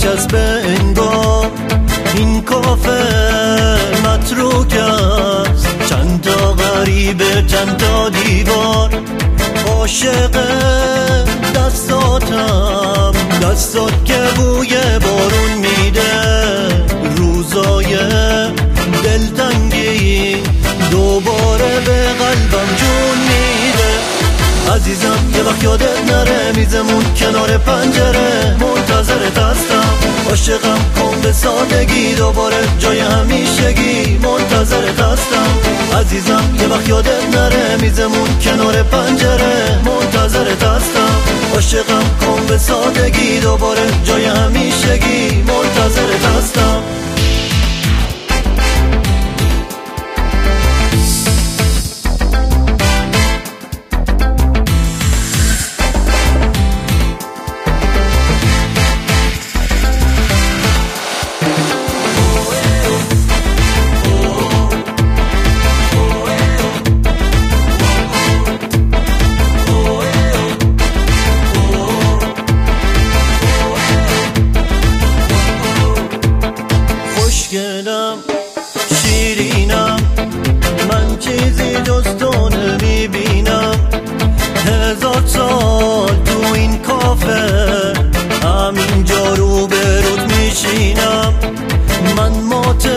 کس به انگار این کافه متروک است، چند تا غریبه چند تا دیوار. عاشق دستاتم، دستات که بوی بارون میده، روزای دلتنگی دوباره به قلبم جون میده. عزیزم یه وقت یادت نره، میزمون کنار پنجره منتظرت هستم. عاشقم کن به سادگی، دوباره جای همیشگی منتظرت هستم. عزیزم یه وقت یادت نره، میزمون کنار پنجره منتظرت هستم. عاشقم کن به سادگی، دوباره جای همیشگی منتظرت هستم. خوشگلم شیرینم، من چیزی جز تو نمیبینم. 1000 سال تو این کافه همینجا رو به رود میشینم. من مات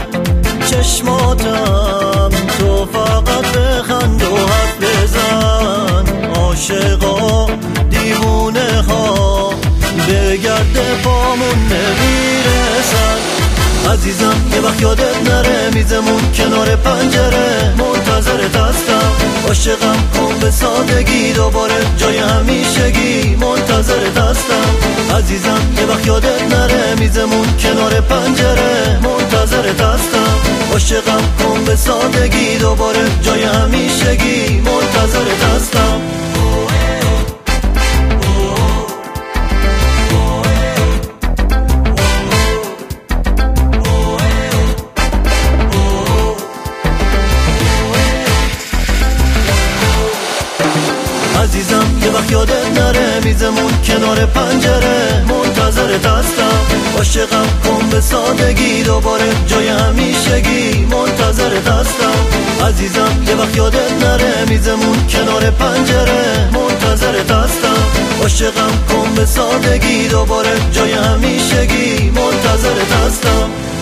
چشماتم، تو فقط بخند و حرف بزن. عاشقا دیوونه ها به گرد پامون نمیرسن. عزیزم یه وقت یادت نره، میزمون کنار پنجره منتظرت هستم. عاشقم کن به سادگی، دوباره جای همیشگی منتظرت هستم. عزیزم یه وقت یادت نره، میزمون کنار پنجره منتظرت هستم. عاشقم کن به سادگی، دوباره جای همیشگی منتظرت هستم. عزیزم یه وقت یادت نره، میزمون کنار پنجره منتظرت هستم. عاشقم کن به سادگی، دوباره جای همیشگی منتظرت هستم. عزیزم یه وقت یادت نره، میزمون کنار پنجره منتظرت هستم. عاشقم کن به سادگی، دوباره جای همیشگی منتظرت هستم.